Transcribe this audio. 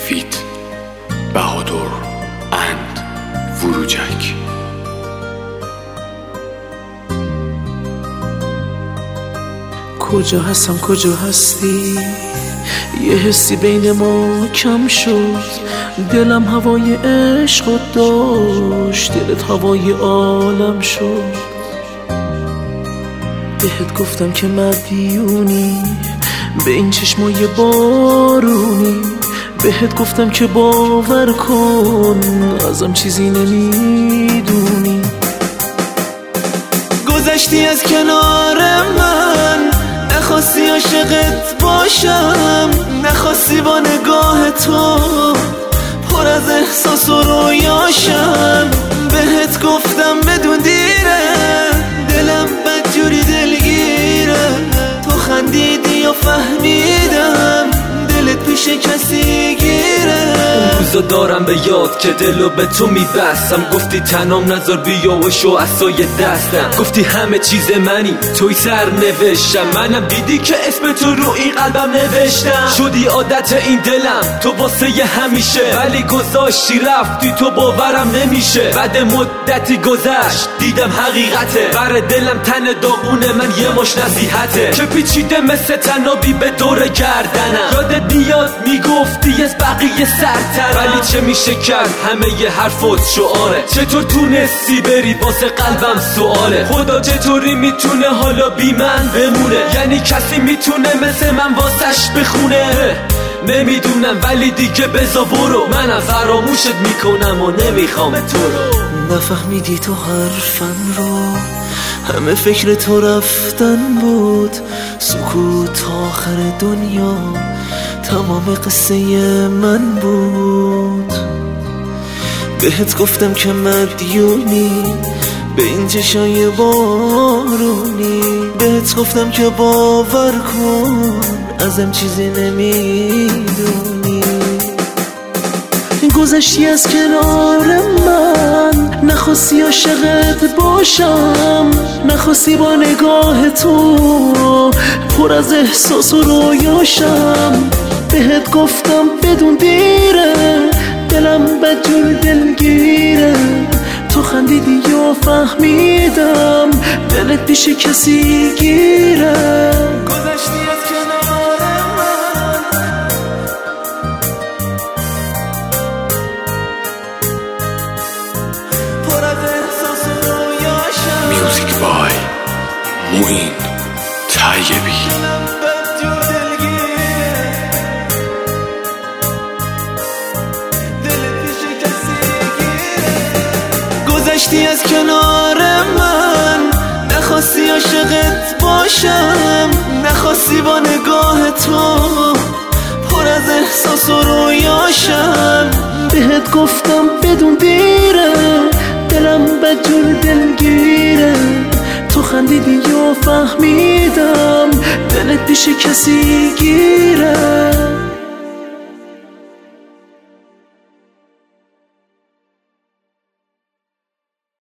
فیت بهادر اند فروجک. کجا هستم کجا هستی؟ یه حسی بین ما کم شد، دلم هوای عشق داشت، دلت هوای عالم شد. بهت گفتم که مدیونی به این چشمای بارونی، بهت گفتم که باور کن ازم چیزی نمیدونی. گذشتی از کنار من، نخواستی عاشقت باشم، نخواستی با نگاه تو پر از احساس و رویاشم. بهت گفتم بدون دیره، دلم بدجوری دلگیره، تو خندیدی و فهمیدم دلت پیش کسی گیره. اون روزا دارم به یاد که دلو به تو میبستم، گفتی تنام نذار بیا و شو عصای دستم، گفتی همه چیز منی توی سر نوشتم، منم دیدی که اسم تو رو این قلبم نوشتم. شدی عادت این دلم تو واسه همیشه، ولی گذاشتی رفتی تو باورم نمیشه. بعد مدتی گذشت دیدم حقیقته، بر دلم تن داغونه من یه مش نصیحته که پیچیده مثل تنابی به دور گردنم. یادت بیاد میگفتی از بقیه سرترم، ولی چه میشه کرد همه ی حرفات شعاره. چطور تونستی بری واسه قلبم سواله، خدا چطوری میتونه حالا بی من بمونه؟ یعنی کسی میتونه مثل من واسش بخونه؟ نمیدونم ولی دیگه بزا برو، منم فراموشت میکنم و نمیخوام تو رو. نفهمیدی تو حرفم رو، همه فکر تو رفتن بود، سکوت آخر دنیا تمام قصه من بود. بهت گفتم که مدیونی به این چشای بارونی، بهت گفتم که باور کن ازم چیزی نمیدونی. گذشتی از کنار من، نخواستی عاشقت باشم، نخواستی با نگاه تو پر از احساس و رویاشم. بهت گفتم بدون دیره، دلم بدجور دلگیره، تو خندیدی و فهمیدم دلت پیش کسی گیره. گذشتی از کنار من، پر از احساس و رویاشم. میوزیک بای موین طیبی. گذشتی از کنار من، نخواستی عاشقت باشم، نخواستی با نگاه تو پر از احساس و رویاشم. بهت گفتم بدون دیره، دلم بدجور دلگیره، تو خندیدی و فهمیدم دلت پیش کسی گیره.